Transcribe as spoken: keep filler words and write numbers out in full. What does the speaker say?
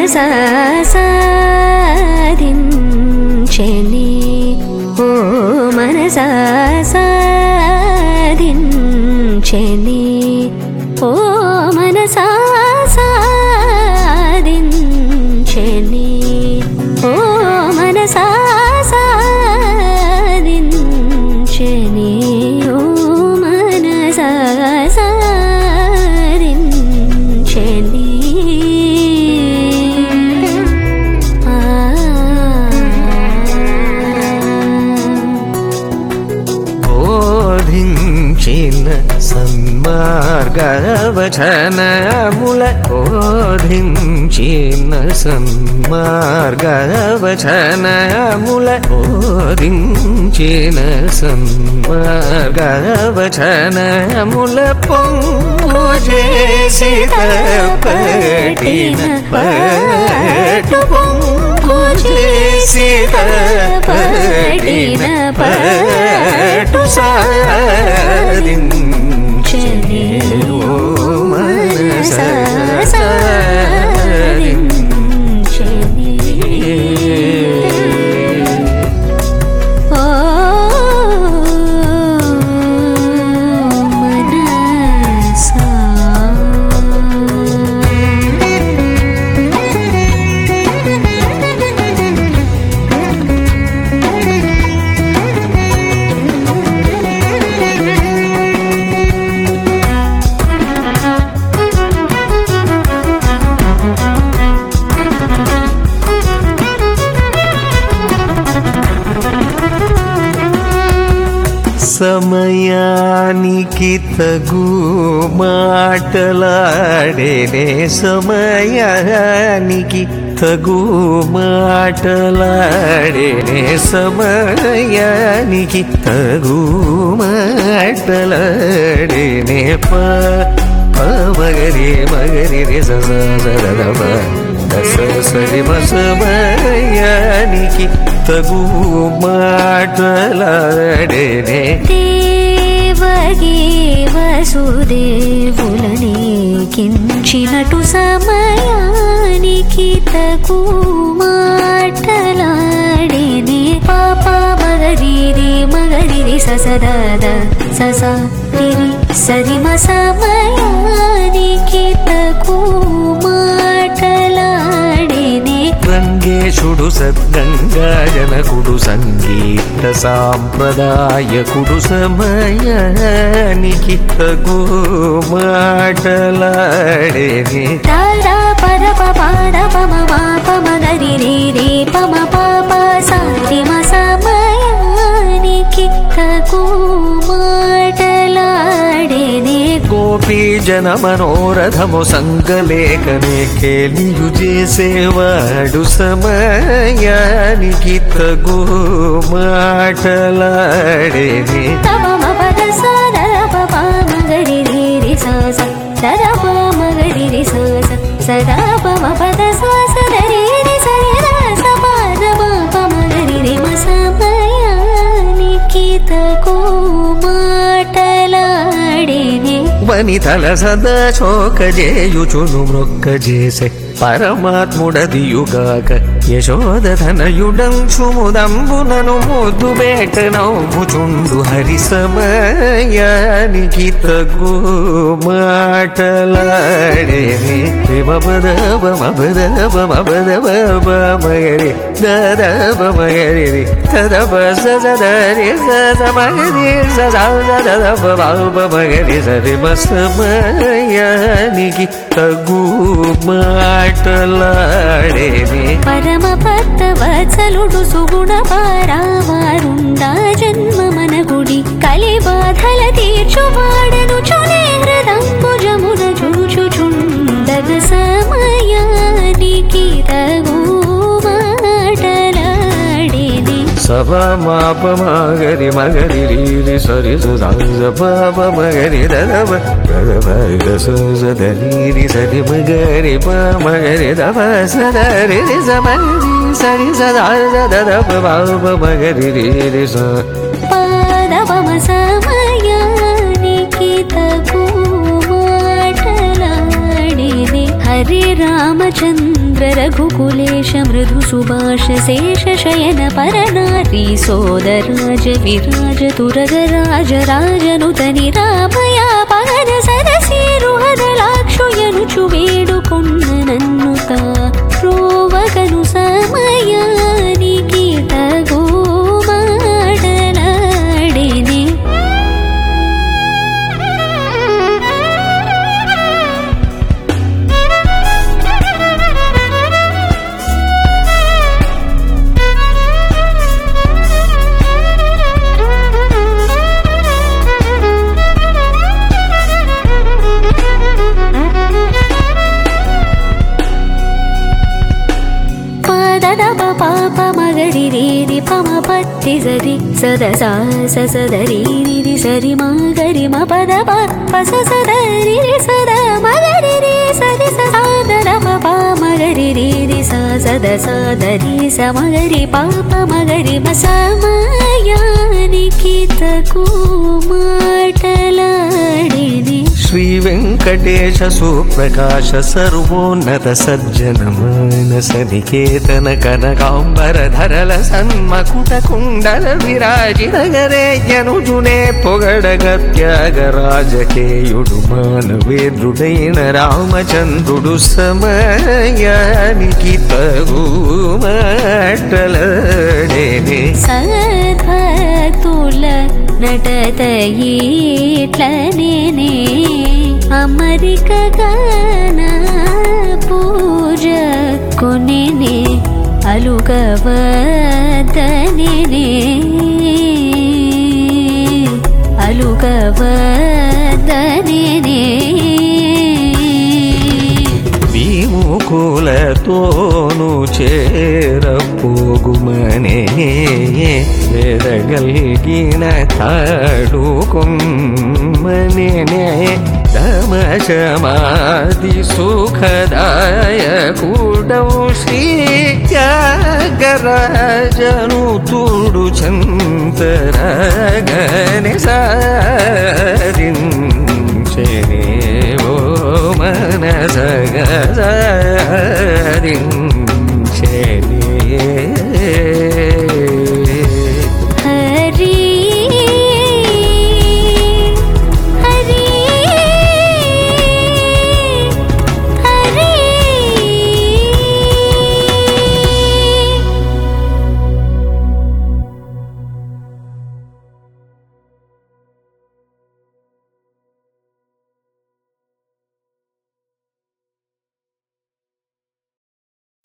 మనసా సాధించెని ఓ మనసా సాధించెని ఓ మనసా సాధించెని ఓ మనసా సాధించెని ఓ మనసా సాధించెని బోధించిన సన్మార్గవచనముల బోధించిన సన్మార్గవచనముల బోధించిన సన్మార్గవచనముల పొంగు చేసి తపటిన పటు పొంగు చేసి తపటిన పటు సాధించెని ఓ మనసా సాధించెని ఓ మనసా సమయానికి తగు మాటలాడేనే సమయానికి తగు మాటలాడేనే సమయానికి తగు మాటలాడేనే ప మగరి మగరి రే సదమ సరి సమయానికి తగు మాటలాడేనే దేవకి వసుదేవులని కించినటు సమయానికి తగు మాటలాడేనే పాప మగరిరి మగరిరి ససదద ససా తిరి సరిమ సమయానికి తగు మాటలాడేనే రంగేశుడు సద్గంగా జనకుడు సంగీత సాంప్రదాయకుడు సమయానికి తగు మాటలాడేనే తారా పర పాడ పమ పమ గరి రే రే పమ పాప సారిమ సమయానికి తగు మాటలాడేనే గోపీ జన మనోరథము సంగలేకనే కేలియు చేసేవాడు సమయానికి తగు మాటలాడేనే తమ పద సద పమ గరి రే రే స సద పమ గరి రే స సదా పమ పద సద రే రే సరి స పద పమ గరి రే మ సమయానికి తగు మాటలాడేనే వనితల సదా శోక చేయుచును మృక్క చేసే పరమాత్ముడదియుగాక యశోదధనయుడంశుముదంబునను ముద్దు బేట నవ్వుచుండు హరి సమయానికి తగు మాటలాడేనే మగరి దరి తదప సదరి సదమగరి సదమగరి సరి సమయానికి తగు మాటలాడేనే పరమ భక్త వత్సలుడు సుగుణ పారావారుండా జన్మ మన గుడి కలి బాధల తీర్చువాడను చునే హృదంబుజమున చూచుచుండగ సమయానికి తగు మాటలాడేనే సభ మాప మగరి మగరి రీరి సరి సప మగరి దవ సదరి సరి మగరి ప మగరి దవ సదరి సమరి సరి సదా దవ మగరి రీరి స పాదపమ సమయానికి తగు మాటలాడేనే हरे रामचन्द्र रघुकुलेश मृदु सुभाष शेष शयन परनारी सोदराज विराज तुरगराज राजनुत निरामया पवन सदसीरुहदलाक्षुयनुचु वेडुकोन्न नन्नुत रोवगनु समयानिकि तगो माटलाडेने పాప మగరి రేరి పమ పట్టి సరి సదసా సదరి రి సరి మగరి మ పద పస సదరి సద మగరి రి సరి సదర ప మగరి రి స సద సదరి స మగరి పాప మగరి మ సమయానికి తకు మాటలాడిని శ్రీ వెంకటేశ సుప్రకాశ సర్వోన్నత సజ్జన మానస నికేతన కనకాంబర ధరల సన్మకుట కుండల విరాజిత గరేజనుజునే పొగడగ త్యాగరాజకేయుడు మానవేద్రుడైన రామచంద్రుడు సమయానికి తగు మాటలాడేనే సద్భక్తుల నటత ఈట్లనే అమరిక గాన పూజ కొనేనే అలుగవదనే అలుగవదనే విముకులతోను చేరపోగుమనే వెదగల్గిన తాడుకొమ్మనే దమశమాది సుఖదాయకుడౌ శ్రీ త్యాగరాజను తుడు చంతరగని సారించెనే ఓ మనసగ సారించెనే